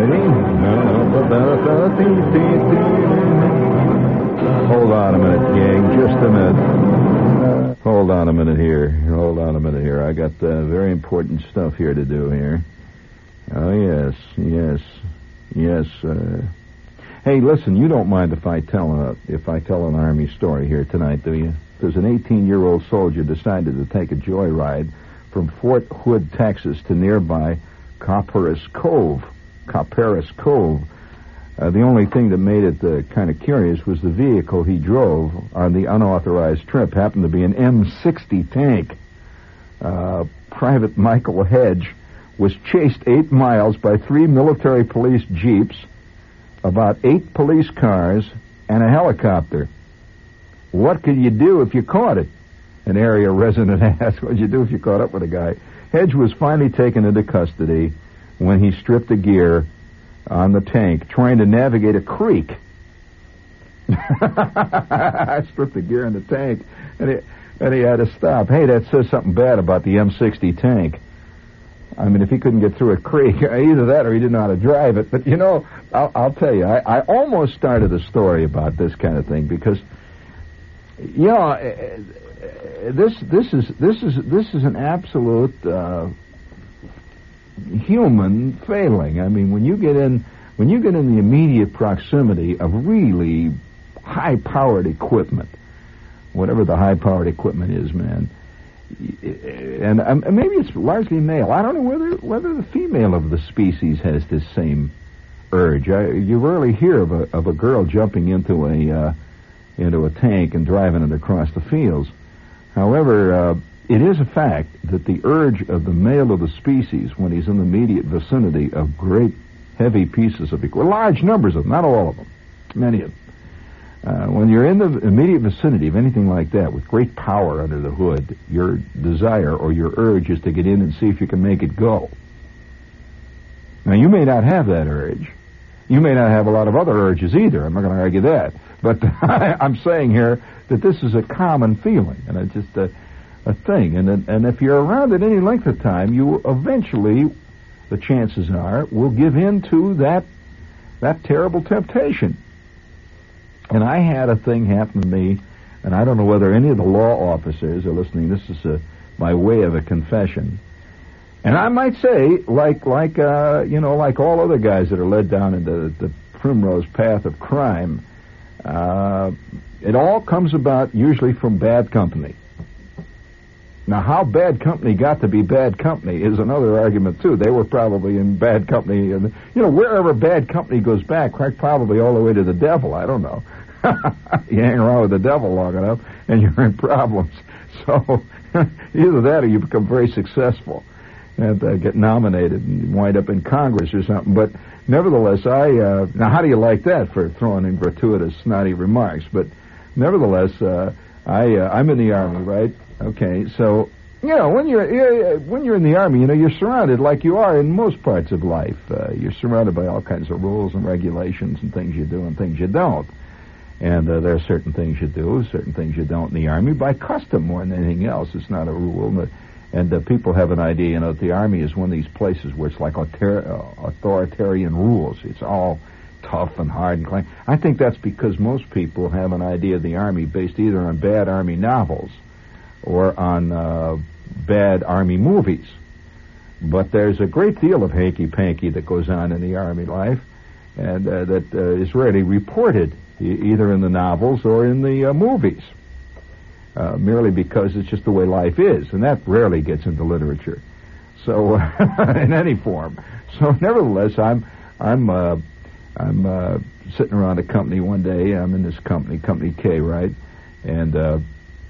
righty. Hold on a minute, gang. Just a minute. Hold on a minute here. I got very important stuff here to do here. Oh, yes. Hey, listen, you don't mind if I tell an Army story here tonight, do you? There's an 18-year-old soldier decided to take a joyride from Fort Hood, Texas, to nearby Copperas Cove. The only thing that made it kind of curious was the vehicle he drove on the unauthorized trip happened to be an M60 tank. Private Michael Hedge was chased 8 miles by 3 military police jeeps, about 8 police cars, and a helicopter. What could you do if you caught it? An area resident asked. What'd you do if you caught up with a guy? Hedge was finally taken into custody when he stripped the gear on the tank, trying to navigate a creek. I stripped the gear on the tank, and he had to stop. Hey, that says something bad about the M60 tank. I mean, if he couldn't get through a creek, either that or he didn't know how to drive it. But, I'll tell you, I almost started a story about this kind of thing because, this is an absolute human failing. I mean, when you get in the immediate proximity of really high-powered equipment, whatever the high-powered equipment is, man, and maybe it's largely male. I don't know whether the female of the species has this same urge. You rarely hear of a girl jumping into a tank and driving it across the fields. However, it is a fact that the urge of the male of the species when he's in the immediate vicinity of great heavy pieces of equipment, large numbers of them, not all of them, many of them. When you're in the immediate vicinity of anything like that with great power under the hood, your desire or your urge is to get in and see if you can make it go. Now, you may not have that urge. You may not have a lot of other urges either. I'm not going to argue that. But I'm saying here that this is a common feeling, and it's just a thing. And if you're around it any length of time, you eventually, the chances are, will give in to that terrible temptation. And I had a thing happen to me, and I don't know whether any of the law officers are listening. This is my way of a confession. And I might say, like all other guys that are led down into the primrose path of crime, it all comes about usually from bad company. Now, how bad company got to be bad company is another argument, too. They were probably in bad company, and wherever bad company goes back, probably all the way to the devil. I don't know. You hang around with the devil long enough, and you're in problems. So either that or you become very successful and get nominated and wind up in Congress or something. But nevertheless, now how do you like that for throwing in gratuitous, snotty remarks? But nevertheless, I'm in the Army, right? Okay, so when you're in the Army, you're surrounded like you are in most parts of life. You're surrounded by all kinds of rules and regulations and things you do and things you don't. And there are certain things you do, certain things you don't in the Army by custom more than anything else. It's not a rule. And people have an idea, that the Army is one of these places where it's like authoritarian rules. It's all tough and hard and clean. I think that's because most people have an idea of the Army based either on bad Army novels or on bad Army movies. But there's a great deal of hanky-panky that goes on in the Army life, and that is rarely reported, either in the novels or in the movies, merely because it's just the way life is, and that rarely gets into literature. So, in any form. So, nevertheless, I'm sitting around a company one day. I'm in this Company K, right? And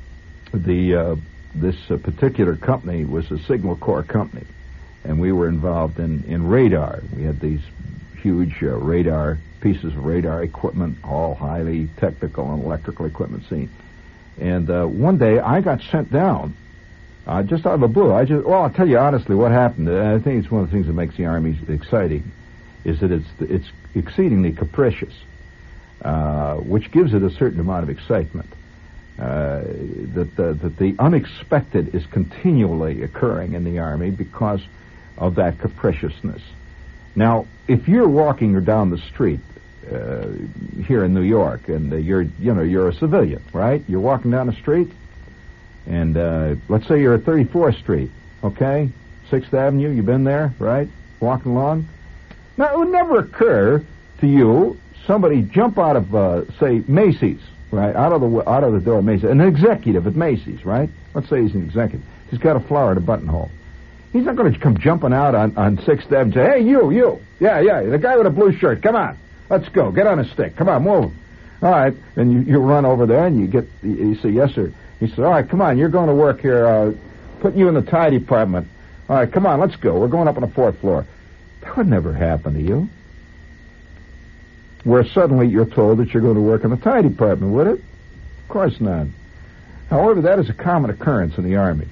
this particular company was a Signal Corps company, and we were involved in radar. We had these huge pieces of radar equipment, all highly technical and electrical equipment seen. And one day I got sent down, just out of the blue. I'll tell you honestly what happened. I think it's one of the things that makes the Army exciting, is that it's exceedingly capricious, which gives it a certain amount of excitement. That the unexpected is continually occurring in the Army because of that capriciousness. Now, if you're walking down the street here in New York, and you're a civilian, right? You're walking down the street, and let's say you're at 34th Street, okay? 6th Avenue, you've been there, right? Walking along. Now, it would never occur to you somebody jump out of, say, Macy's, right? Out of the door of Macy's, an executive at Macy's, right? Let's say he's an executive. He's got a flower in a buttonhole. He's not going to come jumping out on 6th Avenue and say, "Hey, you, yeah, the guy with a blue shirt, come on, let's go, get on a stick, come on, move." All right, and you run over there and you say, "Yes, sir." He says, "All right, come on, you're going to work here, putting you in the tie department. All right, come on, let's go. We're going up on the 4th floor." That would never happen to you. Where suddenly you're told that you're going to work in the tie department, would it? Of course not. However, that is a common occurrence in the Army.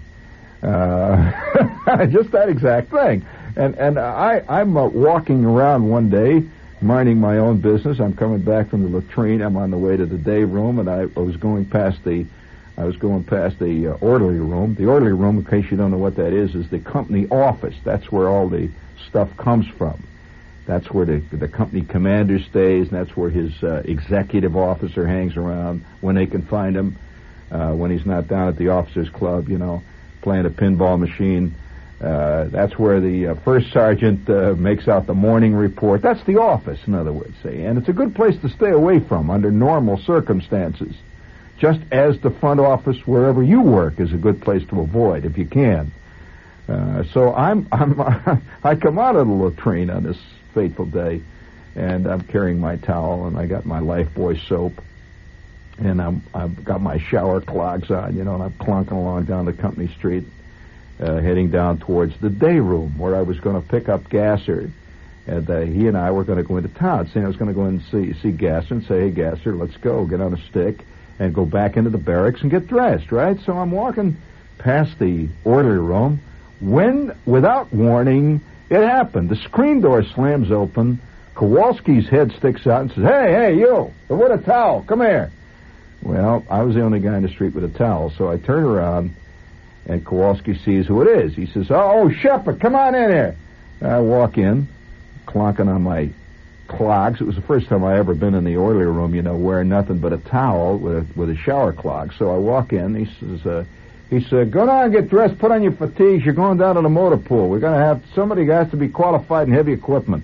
Just that exact thing. And I'm walking around one day, minding my own business. I'm coming back from the latrine. I'm on the way to the day room, and I was going past the orderly room. The orderly room, in case you don't know what that is the company office. That's where all the stuff comes from. That's where the company commander stays, and that's where his executive officer hangs around when they can find him, when he's not down at the officers' club, playing a pinball machine. That's where the first sergeant makes out the morning report. That's the office, in other words. And it's a good place to stay away from under normal circumstances. Just as the front office, wherever you work, is a good place to avoid if you can. So I come out of the latrine on this fateful day, and I'm carrying my towel, and I got my Lifebuoy soap, and I've got my shower clogs on, and I'm clunking along down the company street, heading down towards the day room where I was going to pick up Gasser, and he and I were going to go into town. Saying I was going to go in and see Gasser and say, "Hey, Gasser, let's go, get on a stick, and go back into the barracks and get dressed," right? So I'm walking past the orderly room when, without warning, it happened. The screen door slams open. Kowalski's head sticks out and says, Hey, you, with a towel, come here." Well, I was the only guy in the street with a towel, so I turn around, and Kowalski sees who it is. He says, "Oh, Shepard, come on in here." I walk in, clonking on my clogs. It was the first time I ever been in the orderly room, wearing nothing but a towel with a shower clog. So I walk in. He said, "Go down and get dressed, put on your fatigues. You're going down to the motor pool. We're going to have somebody who has to be qualified in heavy equipment."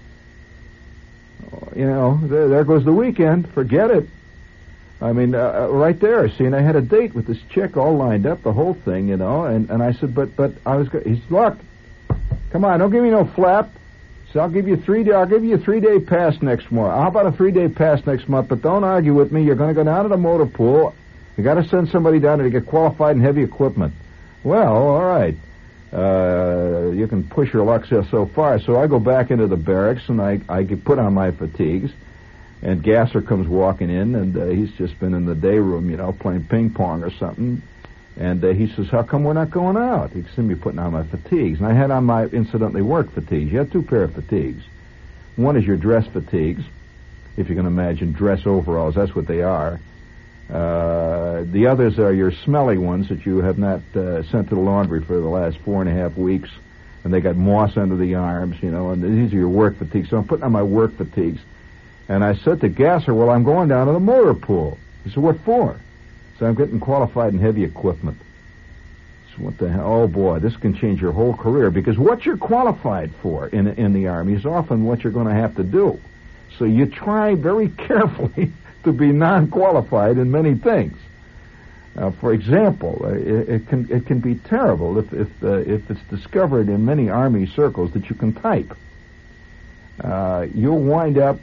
There goes the weekend. Forget it. I mean, right there. See, and I had a date with this chick all lined up, the whole thing, and I said, but I was. He said, "Look, come on, don't give me no flap. So I'll give you a 3-day pass next month. How about a 3-day pass next month? But don't argue with me. You're going to go down to the motor pool. You got to send somebody down there to get qualified in heavy equipment." Well, all right. You can push your luck so far. So I go back into the barracks, and I get put on my fatigues, and Gasser comes walking in, and he's just been in the day room, playing ping pong or something. And he says, "How come we're not going out?" He seen me putting on my fatigues. And I had on my, incidentally, work fatigues. You have 2 pair of fatigues. One is your dress fatigues, if you can imagine dress overalls. That's what they are. The others are your smelly ones that you have not sent to the laundry for the last 4.5 weeks, and they got moss under the arms, and these are your work fatigues. So I'm putting on my work fatigues, and I said to Gasser, "Well, I'm going down to the motor pool." He said, "What for?" So I'm getting qualified in heavy equipment. So what the hell? Oh boy, this can change your whole career, because what you're qualified for in the Army is often what you're going to have to do. So you try very carefully to be non-qualified in many things. For example, it can be terrible if it's discovered in many Army circles that you can type. You'll wind up,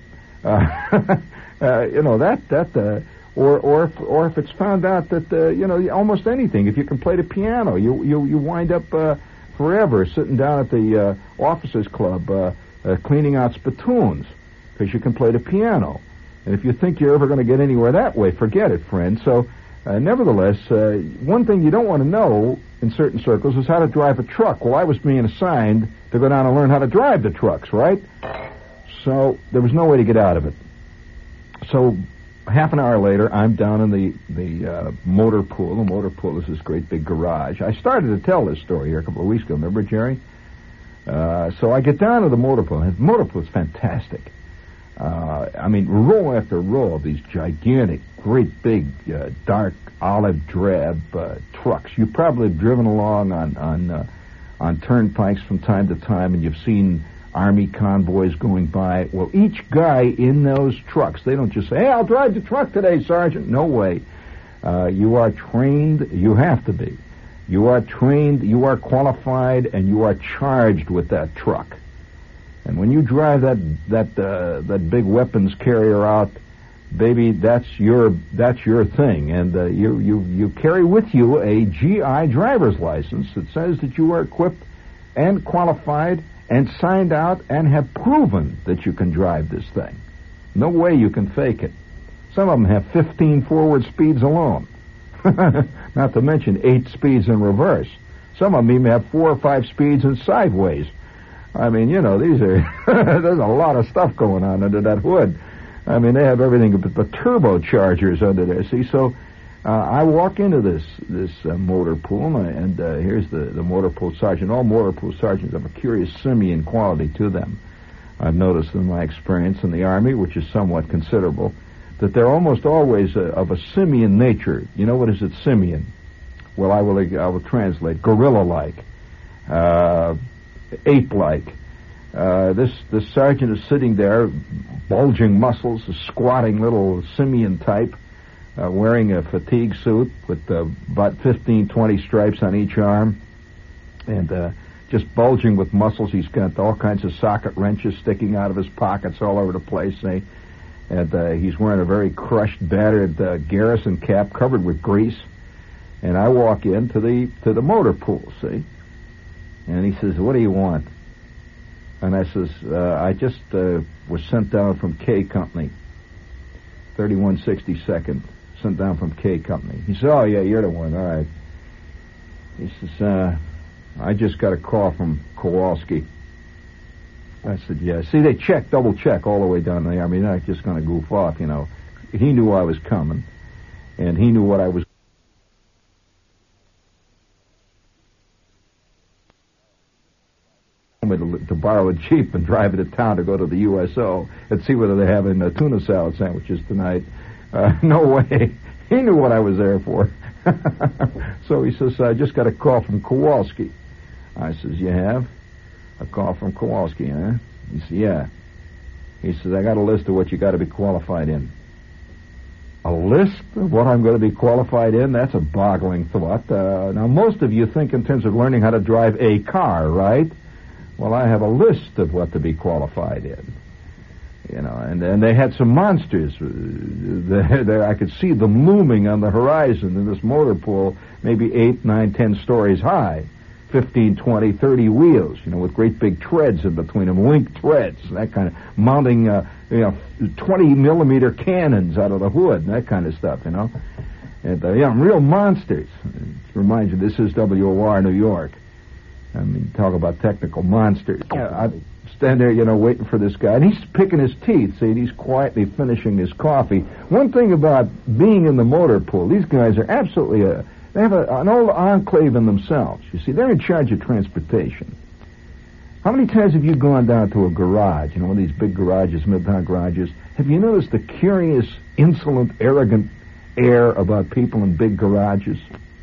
or if it's found out that almost anything. If you can play the piano, you wind up forever sitting down at the officers' club cleaning out spittoons because you can play the piano. And if you think you're ever going to get anywhere that way, forget it, friend. So, nevertheless, one thing you don't want to know in certain circles is how to drive a truck. Well, I was being assigned to go down and learn how to drive the trucks, right? So there was no way to get out of it. So half an hour later, I'm down in the motor pool. The motor pool is this great big garage. I started to tell this story here a couple of weeks ago. Remember, Jerry? So I get down to the motor pool. The motor pool is fantastic. I mean, row after row of these gigantic, great big, dark olive drab trucks. You probably have driven along on turnpikes from time to time, and you've seen Army convoys going by. Well, each guy in those trucks, they don't just say, "Hey, I'll drive the truck today, Sergeant." No way. You are trained. You have to be. You are trained, you are qualified, and you are charged with that truck. And when you drive that big weapons carrier out, baby, that's your thing. And you carry with you a GI driver's license that says that you are equipped and qualified and signed out and have proven that you can drive this thing. No way you can fake it. Some of them have 15 forward speeds alone. Not to mention 8 speeds in reverse. Some of them even have 4 or 5 speeds in sideways. I mean, you know, these are there's a lot of stuff going on under that hood. I mean, they have everything but turbochargers under there. See, so I walk into this motor pool, and here's the motor pool sergeant. All motor pool sergeants have a curious simian quality to them. I've noticed in my experience in the Army, which is somewhat considerable, that they're almost always of a simian nature. You know what is it, simian? Well, I will translate. Gorilla-like. Ape-like. This sergeant is sitting there, bulging muscles, a squatting little simian type, wearing a fatigue suit with about 15, 20 stripes on each arm, and just bulging with muscles. He's got all kinds of socket wrenches sticking out of his pockets all over the place, and he's wearing a very crushed, battered garrison cap covered with grease. And I walk into the motor pool, see? And he says, "What do you want?" And I says, "I just was sent down from K Company, 3162nd, sent down from K Company." He said, "Oh, yeah, you're the one, all right." He says, "I just got a call from Kowalski." I said, "Yeah." See, they double check all the way down there. I mean, they're not just going to goof off, you know. He knew I was coming, and he knew what I was. To borrow a Jeep and drive it to town to go to the USO and see whether they're having tuna salad sandwiches tonight. No way. He knew what I was there for. So he says, "I just got a call from Kowalski." I says, "You have? A call from Kowalski, huh?" He said, "Yeah." He says, "I got a list of what you got to be qualified in." A list of what I'm going to be qualified in? That's a boggling thought. Now, most of you think in terms of learning how to drive a car, right? Well, I have a list of what to be qualified in. You know, and they had some monsters. There, I could see them looming on the horizon in this motor pool, maybe 8, 9, 10 stories high. 15, 20, 30 wheels, you know, with great big treads in between them, link treads, that kind of, mounting, 20-millimeter cannons out of the hood, and that kind of stuff, you know. And, real monsters. It reminds you, this is WOR, New York. I mean, talk about technical monsters. I stand there, waiting for this guy, and he's picking his teeth, see, and he's quietly finishing his coffee. One thing about being in the motor pool, these guys are absolutely they have an old enclave in themselves. You see, they're in charge of transportation. How many times have you gone down to a garage, one of these big garages, midtown garages? Have you noticed the curious, insolent, arrogant air about people in big garages?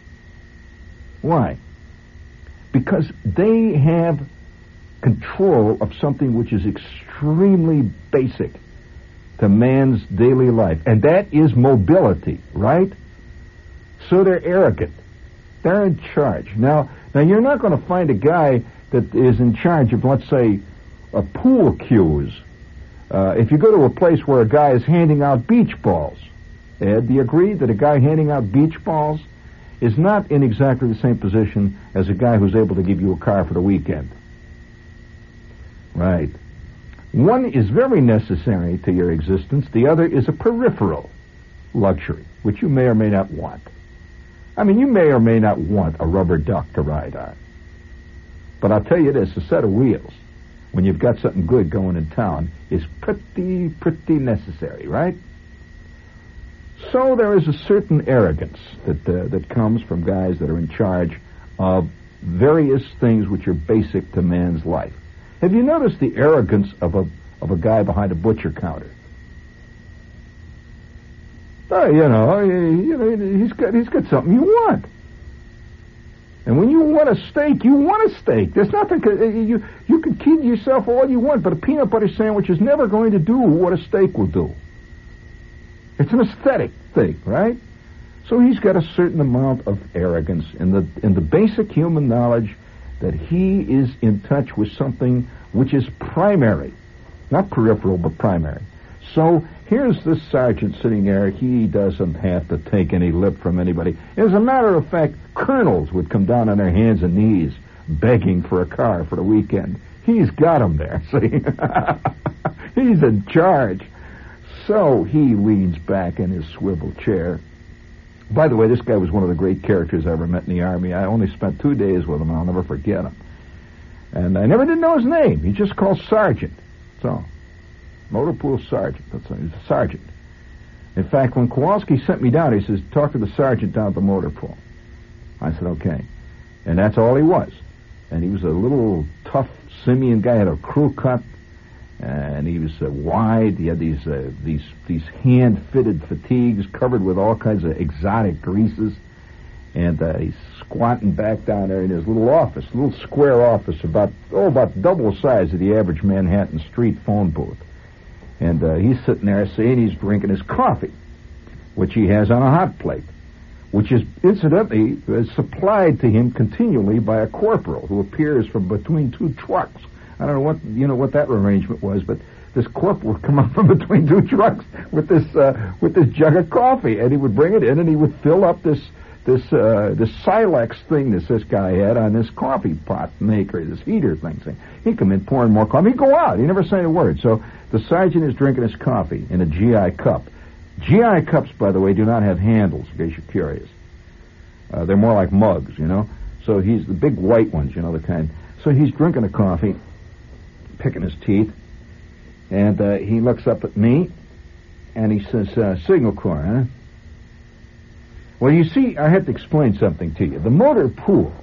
Why? Because they have control of something which is extremely basic to man's daily life, and that is mobility, right? So they're arrogant. They're in charge. Now you're not going to find a guy that is in charge of, let's say, a pool cues. If you go to a place where a guy is handing out beach balls, Ed, do you agree that a guy handing out beach balls is not in exactly the same position as a guy who's able to give you a car for the weekend? Right. One is very necessary to your existence. The other is a peripheral luxury, which you may or may not want. I mean, you may or may not want a rubber duck to ride on. But I'll tell you this, a set of wheels, when you've got something good going in town, is pretty necessary, right? So there is a certain arrogance that comes from guys that are in charge of various things which are basic to man's life. Have you noticed the arrogance of a guy behind a butcher counter? He's got something you want. And when you want a steak, you want a steak. There's nothing, you can kid yourself all you want, but a peanut butter sandwich is never going to do what a steak will do. It's an aesthetic thing, right? So he's got a certain amount of arrogance in the basic human knowledge that he is in touch with something which is primary, not peripheral, but primary. So here's this sergeant sitting there. He doesn't have to take any lip from anybody. As a matter of fact, colonels would come down on their hands and knees begging for a car for the weekend. He's got them there, see? He's in charge. So he leans back in his swivel chair. By the way, this guy was one of the great characters I ever met in the Army. I only spent 2 days with him, and I'll never forget him. And I never did know his name. He just called Sergeant. So, Motor Pool Sergeant. That's he's a sergeant. In fact, when Kowalski sent me down, he says, talk to the sergeant down at the motor pool. I said, okay. And that's all he was. And he was a little tough simian guy, had a crew cut, and he was wide. He had these hand-fitted fatigues covered with all kinds of exotic greases. And he's squatting back down there in his little office, little square office, about double the size of the average Manhattan street phone booth. And he's sitting there saying he's drinking his coffee, which he has on a hot plate, which is incidentally supplied to him continually by a corporal who appears from between two trucks. I don't know what that arrangement was, but this corporal would come up from between two trucks with this jug of coffee, and he would bring it in, and he would fill up this Silex thing that this guy had on this coffee pot maker, this heater thing. He'd come in pouring more coffee. He'd go out. He never said a word. So the sergeant is drinking his coffee in a GI cup. GI cups, by the way, do not have handles, in case you're curious. They're more like mugs, So he's the big white ones, the kind. So he's drinking the coffee, picking his teeth, and he looks up at me, and he says, Signal Corps, huh? Well, you see, I have to explain something to you. The motor pool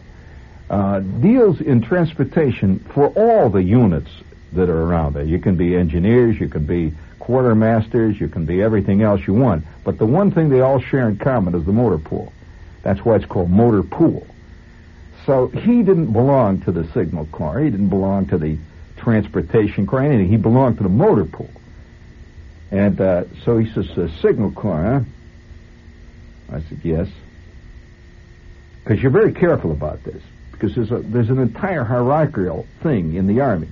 deals in transportation for all the units that are around there. You can be engineers, you can be quartermasters, you can be everything else you want. But the one thing they all share in common is the motor pool. That's why it's called motor pool. So he didn't belong to the Signal Corps. He didn't belong to the Transportation Corps, anything. He belonged to the motor pool. And so he says, Signal Corps, huh? I said, yes. Because you're very careful about this. Because there's an entire hierarchical thing in the Army.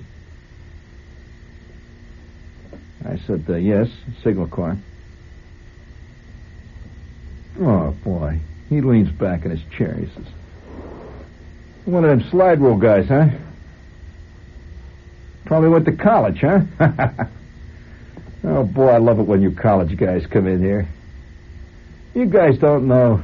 I said, yes, Signal Corps. Oh, boy. He leans back in his chair. He says, one of them slide rule guys, huh? Probably went to college, huh? Oh, boy, I love it when you college guys come in here. You guys don't know.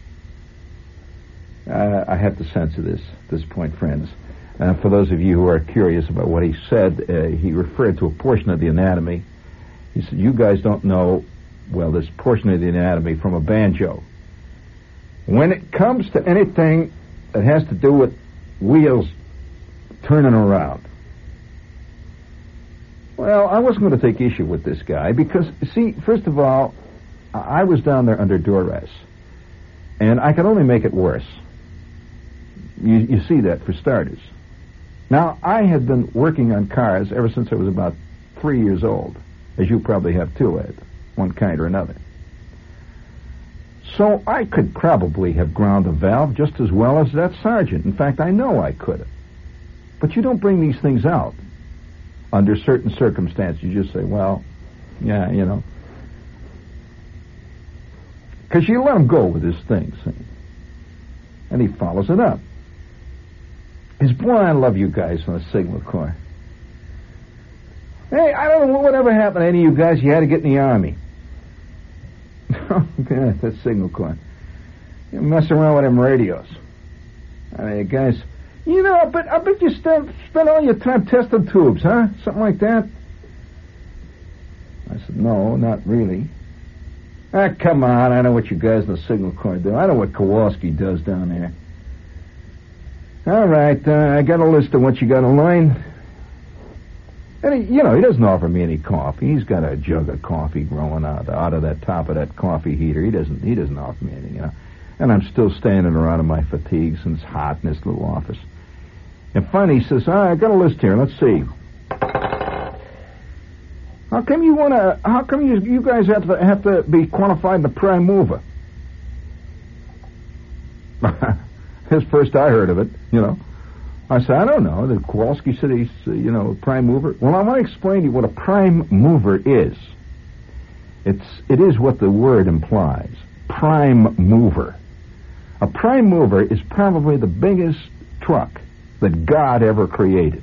I have to censor this point, friends. For those of you who are curious about what he said, he referred to a portion of the anatomy. He said, you guys don't know, well, this portion of the anatomy from a banjo. When it comes to anything that has to do with wheels turning around. Well, I wasn't going to take issue with this guy because, see, first of all, I was down there under duress, and I could only make it worse. You see that, for starters. Now, I had been working on cars ever since I was about 3 years old, as you probably have too, Ed, one kind or another. So I could probably have ground a valve just as well as that sergeant. In fact, I know I could have. But you don't bring these things out under certain circumstances. You just say, well, yeah, Because you let him go with his thing, see? And he follows it up. His boy, I love you guys from the Signal Corps. Hey, I don't know whatever happened to any of you guys. You had to get in the Army. Oh, God, that's Signal Corps. You mess around with them radios. I mean, guys, I bet you spend all your time testing tubes, huh? Something like that? I said, no, not really. Ah, come on, I know what you guys in the Signal Corps do. I know what Kowalski does down there. All right, I got a list of what you got in line. And he doesn't offer me any coffee. He's got a jug of coffee growing out of that top of that coffee heater. He doesn't offer me anything, And I'm still standing around in my fatigues, and it's hot in this little office. And finally he says, I got a list here. Let's see. How come you guys have to be qualified the prime mover? That's first I heard of it, I said, I don't know. The Kowalski said he's, prime mover. Well, I want to explain to you what a prime mover is. It is what the word implies. Prime mover. A prime mover is probably the biggest truck that God ever created.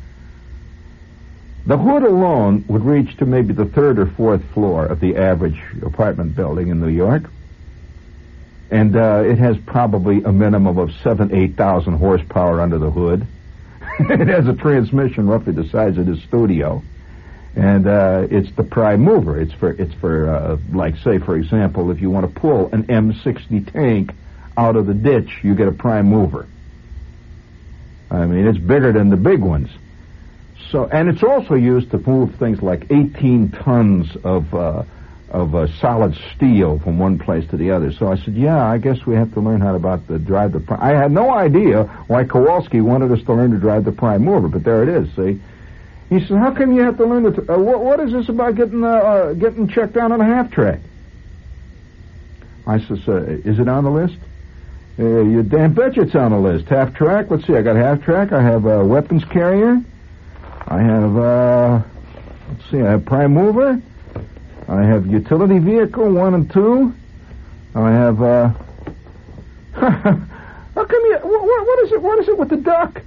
The hood alone would reach to maybe the third or fourth floor of the average apartment building in New York. And it has probably a minimum of 8,000 horsepower under the hood. It has a transmission roughly the size of this studio. And it's the prime mover. It's for like, say, for example, if you want to pull an M60 tank out of the ditch, you get a prime mover. I mean, it's bigger than the big ones. So, and it's also used to move things like 18 tons of solid steel from one place to the other. So I said, yeah, I guess we have to learn how to drive the prime. I had no idea why Kowalski wanted us to learn to drive the prime mover, but there it is, see? He said, how come you have to learn what is this about getting checked out on a half-track? I says, is it on the list? You damn betcha it's on the list. Half-track, let's see, I got half-track, I have a weapons carrier, I have, let's see, I have prime mover, I have utility vehicle 1 and 2. I have, how come you, what is it with the duck?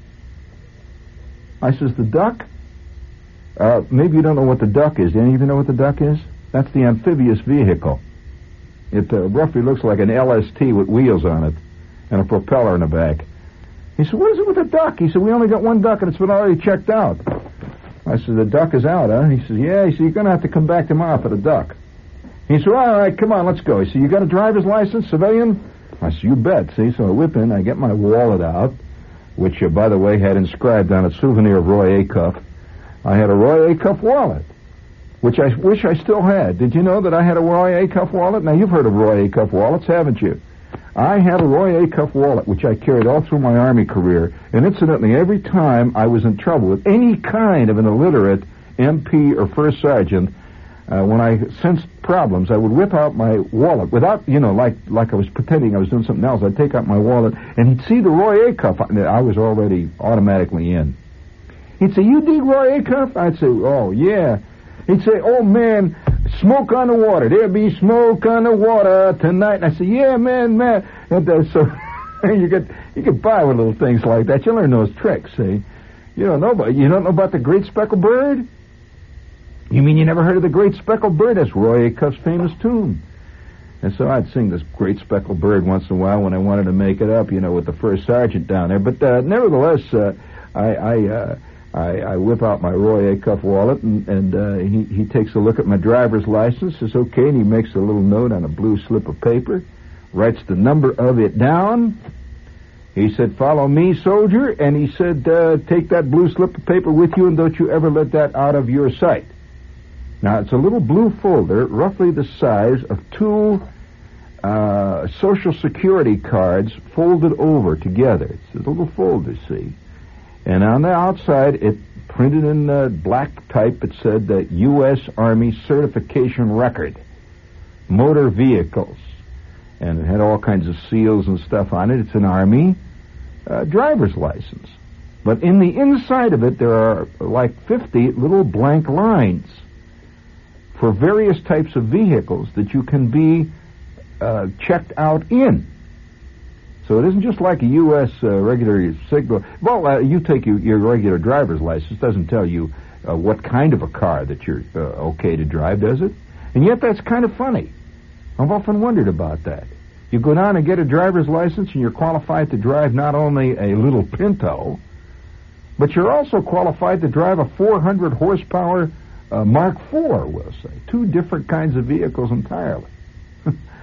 I says, the duck? Maybe you don't know what the duck is. Do any of you know what the duck is? That's the amphibious vehicle. It roughly looks like an LST with wheels on it and a propeller in the back. He said, what is it with the duck? He said, we only got one duck and it's been already checked out. I said, the duck is out, huh? He says, yeah. He said, you're going to have to come back tomorrow for the duck. He said, all right, come on, let's go. He said, you got a driver's license, civilian? I said, you bet. See, so I whip in, I get my wallet out, which, by the way, had inscribed on it souvenir of Roy Acuff. I had a Roy Acuff wallet, which I wish I still had. Did you know that I had a Roy Acuff wallet? Now, you've heard of Roy Acuff wallets, haven't you? I had a Roy Acuff wallet, which I carried all through my Army career, and incidentally, every time I was in trouble with any kind of an illiterate MP or first sergeant, when I sensed problems, I would whip out my wallet without, like I was pretending I was doing something else. I'd take out my wallet, and he'd see the Roy Acuff. I was already automatically in. He'd say, you dig Roy Acuff? I'd say, oh, yeah. He'd say, oh, man, smoke on the water. There'll be smoke on the water tonight. And I say, yeah, man. And so you get by with little things like that. You learn those tricks, see? You don't know about the Great Speckled Bird? You mean you never heard of the Great Speckled Bird? That's Roy Acuff's famous tune. And so I'd sing this Great Speckled Bird once in a while when I wanted to make it up, with the first sergeant down there. But nevertheless, I whip out my Roy Acuff wallet, and he takes a look at my driver's license, says, okay, and he makes a little note on a blue slip of paper, writes the number of it down. He said, follow me, soldier, and he said, take that blue slip of paper with you, and don't you ever let that out of your sight. Now, it's a little blue folder, roughly the size of 2 Social Security cards folded over together. It's a little folder, see? And on the outside, it printed in black type, it said the U.S. Army Certification Record, motor vehicles. And it had all kinds of seals and stuff on it. It's an Army driver's license. But in the inside of it, there are like 50 little blank lines for various types of vehicles that you can be checked out in. So it isn't just like a U.S. regular signal. Well, you take your regular driver's license. Doesn't tell you what kind of a car that you're okay to drive, does it? And yet that's kind of funny. I've often wondered about that. You go down and get a driver's license, and you're qualified to drive not only a little Pinto, but you're also qualified to drive a 400 horsepower Mark IV, we'll say. 2 different kinds of vehicles entirely.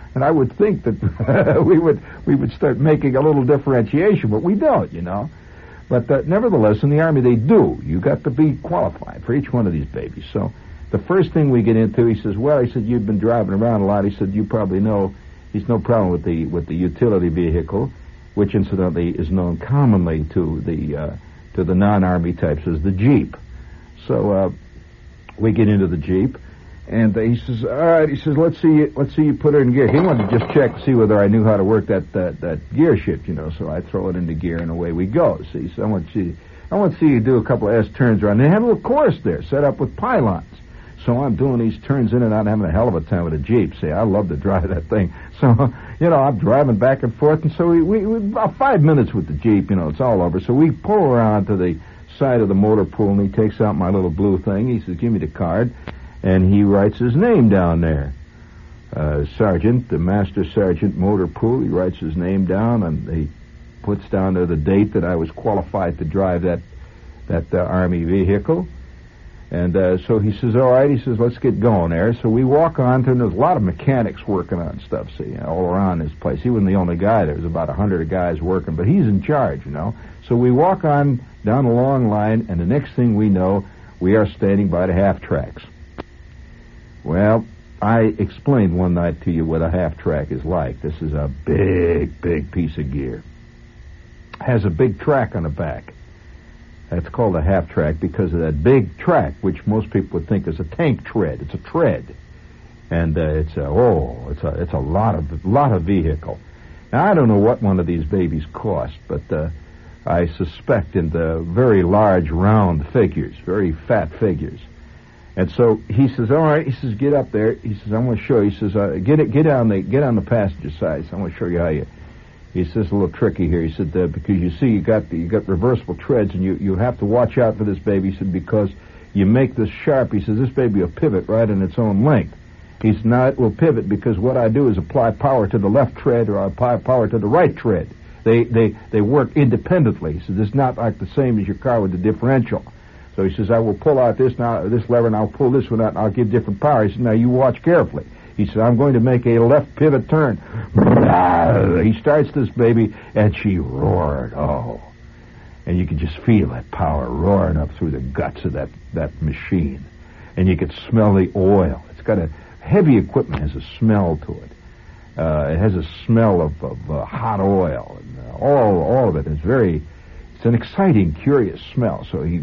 And I would think that we would start making a little differentiation, but we don't, you know. But nevertheless, in the Army, they do. You got to be qualified for each one of these babies. So the first thing we get into, he says, well, he said, you've been driving around a lot. He said, you probably know he's no problem with the utility vehicle, which incidentally is known commonly to the non-Army types as the Jeep. So we get into the Jeep, and he says, all right, he says, let's see you put her in gear. He wanted to just check to see whether I knew how to work that gear shift, you know. So I throw it into gear, and away we go. See, so I want to see you do a couple of S turns around. They have a little course there set up with pylons. So I'm doing these turns in and out, having a hell of a time with a Jeep. See, I love to drive that thing. So, you know, I'm driving back and forth, and so we about 5 minutes with the Jeep, you know, it's all over. So we pull around to the side of the motor pool, and he takes out my little blue thing. He says, give me the card, and he writes his name down there. Sergeant, the Master Sergeant Motor Pool. He writes his name down, and he puts down there the date that I was qualified to drive that Army vehicle. And so he says, all right, he says, let's get going there. So we walk on to, and there's a lot of mechanics working on stuff, see, all around this place. He wasn't the only guy. There was about 100 guys working, but he's in charge, you know. So we walk on down a long line, and the next thing we know, we are standing by the half tracks. Well, I explained one night to you what a half track is like. This is a big, big piece of gear. Has a big track on the back. That's called a half track because of that big track, which most people would think is a tank tread. It's a tread, and it's a lot of vehicle. Now I don't know what one of these babies cost, but I suspect in the very large round figures, very fat figures. And so he says, all right. He says, get up there. He says, I'm going to show you. He says, get on the passenger side. So I'm going to show you how you. He says, a little tricky here. He said, because you see, you got reversible treads, and you have to watch out for this baby. He said, because you make this sharp. He says, this baby will pivot right in its own length. He said, now it will pivot because what I do is apply power to the left tread, or I apply power to the right tread. They work independently. He says, it's not like the same as your car with the differential. So he says, I will pull out this lever, and I'll pull this one out, and I'll give different power. He said, now you watch carefully. He said, I'm going to make a left pivot turn. He starts this baby, and she roared. Oh. And you could just feel that power roaring up through the guts of that machine. And you could smell the oil. It's got heavy equipment has a smell to it. It has a smell of hot oil. And all of it is it's an exciting, curious smell. So he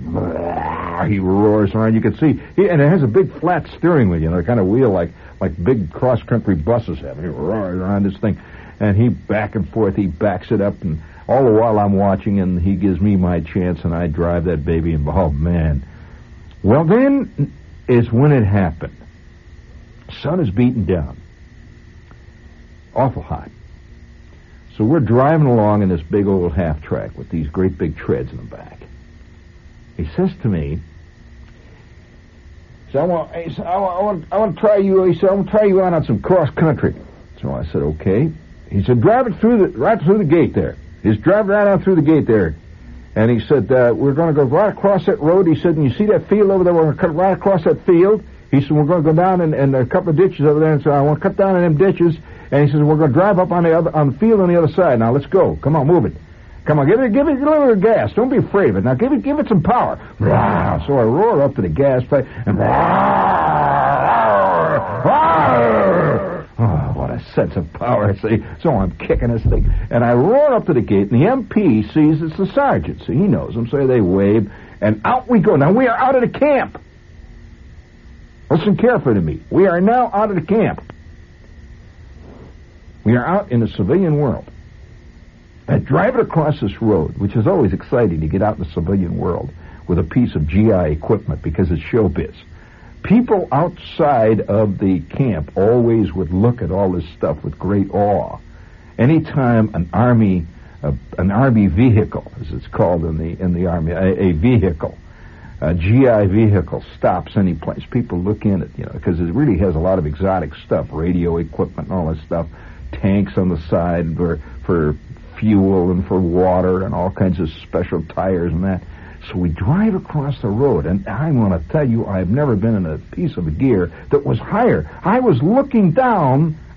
roars around. You can see, and it has a big flat steering wheel, the kind of wheel like big cross-country buses have. He roars around this thing, and he back and forth, he backs it up, and all the while I'm watching, and he gives me my chance, and I drive that baby, and oh, man. Well, then is when it happened. Sun is beating down. Awful hot. So we're driving along in this big old half track with these great big treads in the back. He says to me, I want to try you. He said, I want to try you out on some cross country. So I said, okay. He said, drive it right through the gate there. He's driving right out through the gate there. And he said, we're going to go right across that road. He said, and you see that field over there? We're going to cut right across that field. He said, we're going to go down and a couple of ditches over there. And so I want to cut down in them ditches. And he says, we're going to drive up on the field on the other side. Now let's go. Come on, move it. Come on, give it a little gas. Don't be afraid of it. Now give it some power. So I roar up to the gas pipe and oh, what a sense of power, see. So I'm kicking this thing. And I roar up to the gate, and the MP sees it's the sergeant. So he knows them, so they wave, and out we go. Now we are out of the camp. Listen carefully to me. We are now out of the camp. We are out in the civilian world. And driving across this road, which is always exciting to get out in the civilian world with a piece of GI equipment because it's showbiz. People outside of the camp always would look at all this stuff with great awe. Anytime an army vehicle, as it's called in the army, a vehicle, a GI vehicle stops any place, people look in it, because it really has a lot of exotic stuff, radio equipment and all that stuff, tanks on the side for fuel and for water and all kinds of special tires and that. So we drive across the road, and I want to tell you, I've never been in a piece of gear that was higher. I was looking down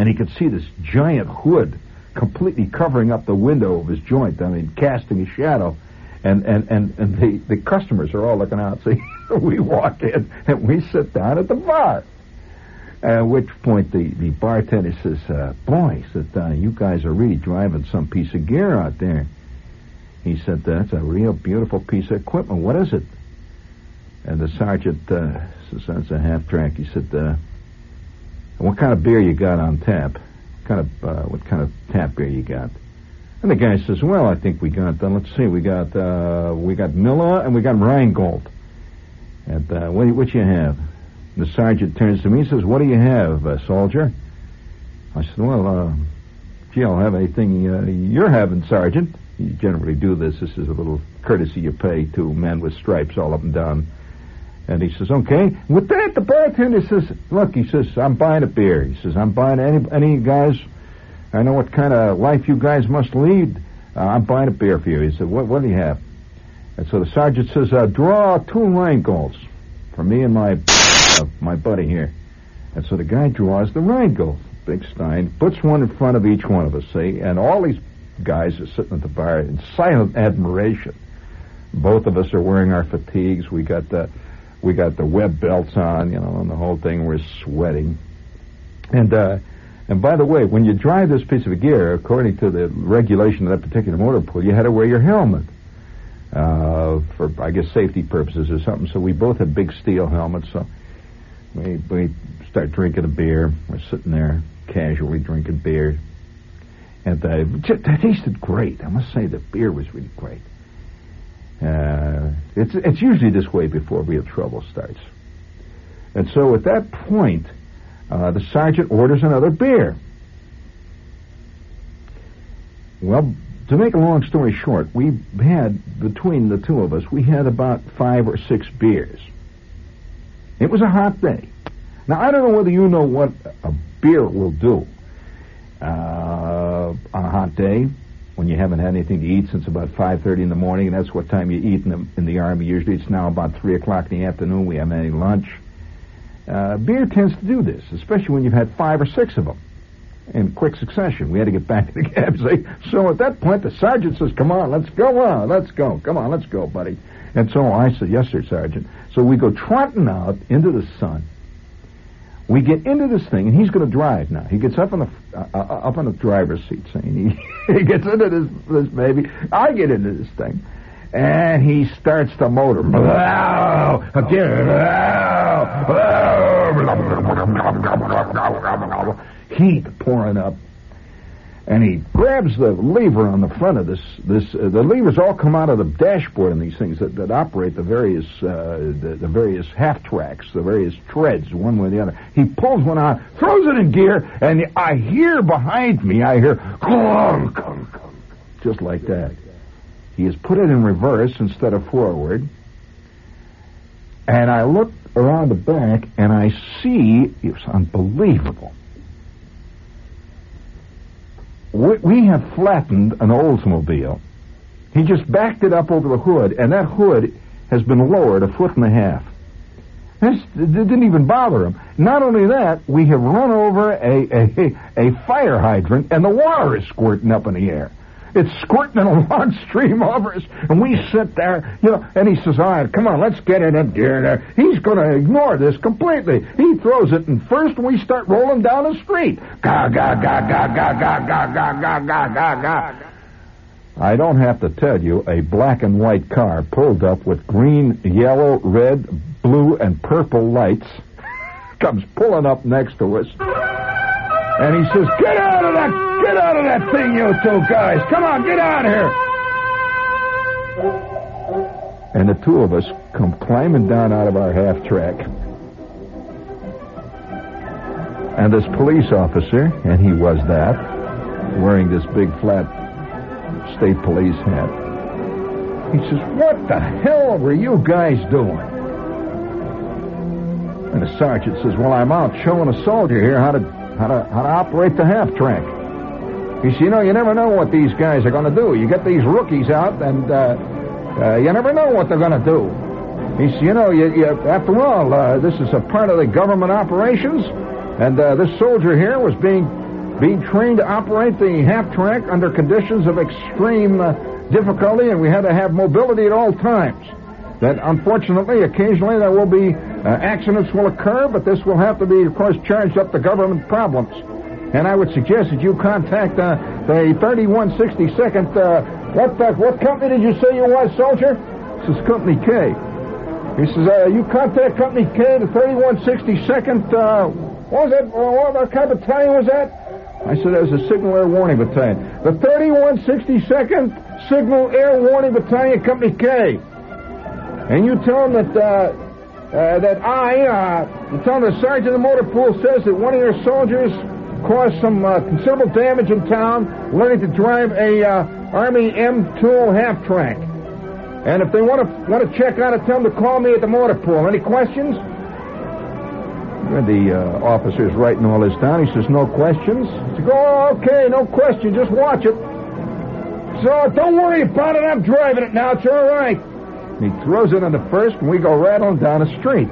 and he could see this giant hood completely covering up the window of his joint. I mean, casting a shadow. And the customers are all looking out. So we walk in and we sit down at the bar. At which point the bartender says, boy, he said, you guys are really driving some piece of gear out there. He said, that's a real beautiful piece of equipment. What is it? And the sergeant says, that's a half track. He said, what kind of beer you got on tap? What kind of tap beer you got? And the guy says, well, I think we got, let's see, we got Miller and we got Rheingold. And what you have? The sergeant turns to me and says, what do you have, soldier? I said, well, gee, I'll have anything you're having, Sergeant. You generally do this. This is a little courtesy you pay to men with stripes all up and down. And he says, okay. With that, the bartender says, look, he says, I'm buying a beer. He says, I'm buying any guys. I know what kind of life you guys must lead. I'm buying a beer for you. He said, what do you have? And so the sergeant says, draw 2 Rheingolds for me and my buddy here. And so the guy draws the Rheingold, big stein, puts one in front of each one of us, see? And all these guys are sitting at the bar in silent admiration. Both of us are wearing our fatigues. We got the web belts on, and the whole thing. We're sweating. And by the way, when you drive this piece of gear, according to the regulation of that particular motor pool, you had to wear your helmet for, I guess, safety purposes or something. So we both had big steel helmets. So we start drinking a beer. We're sitting there casually drinking beer. And that tasted great. I must say the beer was really great. It's usually this way before real trouble starts. And so at that point, the sergeant orders another beer. Well, to make a long story short, we had, between the two of us, we had about 5 or 6 beers. It was a hot day. Now, I don't know whether you know what a beer will do on a hot day when you haven't had anything to eat since about 5:30 in the morning, and that's what time you eat in the Army. Usually it's now about 3 o'clock in the afternoon. We haven't had any lunch. Beer tends to do this, especially when you've had 5 or 6 of them in quick succession. We had to get back to the cab. So at that point, the sergeant says, come on, let's go on, let's go. Come on, let's go, buddy. And so I said, yes, sir, Sergeant. So we go trotting out into the sun. We get into this thing, and he's going to drive now. He gets up on the driver's seat, saying he gets into this baby. I get into this thing, and he starts the motor. Heat pouring up, and he grabs the lever on the front of this. The levers all come out of the dashboard in these things that operate the various half tracks, the various treads, one way or the other. He pulls one out, throws it in gear, and I hear behind me, clunk, clunk, clunk, just like that. He has put it in reverse instead of forward, and I look around the back, and I see, it's unbelievable. We have flattened an Oldsmobile. He just backed it up over the hood, and that hood has been lowered 1.5 feet. It didn't even bother him. Not only that, we have run over a fire hydrant, and the water is squirting up in the air. It's squirting in a long stream over us, and we sit there, and he says, all right, come on, let's get in gear there. He's going to ignore this completely. He throws it in first, and we start rolling down the street. Ga, ga, ga, ga, ga, ga, ga, ga, ga, ga, ga, ga. I don't have to tell you, a black and white car pulled up with green, yellow, red, blue, and purple lights comes pulling up next to us. And he says, get out of that thing, you two guys. Come on, get out of here. And the two of us come climbing down out of our half track. And this police officer, and he was that, wearing this big flat state police hat, he says, what the hell were you guys doing? And the sergeant says, well, I'm out showing a soldier here how to operate the half track. He says, you never know what these guys are going to do. You get these rookies out, and you never know what they're going to do. He says, after all, this is a part of the government operations, and this soldier here was being being trained to operate the half-track under conditions of extreme difficulty, and we had to have mobility at all times. That, unfortunately, occasionally there will be accidents will occur, but this will have to be, of course, charged up to government problems. And I would suggest that you contact the 3162nd. What company did you say you was, soldier? This is Company K. He says, you contact Company K, the 3162nd, what was that? What kind of battalion was that? I said, that was a Signal Air Warning Battalion. The 3162nd Signal Air Warning Battalion, Company K. And you tell them you tell them the sergeant of the motor pool says that one of your soldiers caused some considerable damage in town learning to drive a Army M2 half-track. And if they want to check on it, tell them to call me at the motor pool. Any questions? The officer's writing all this down. He says, no questions. I said, oh, okay, no question. Just watch it. So don't worry about it. I'm driving it now. It's all right. He throws it on the first, and we go rattling down the street.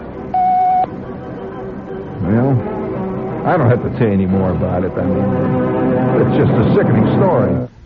Well, I don't have to tell you any more about it. I mean, it's just a sickening story.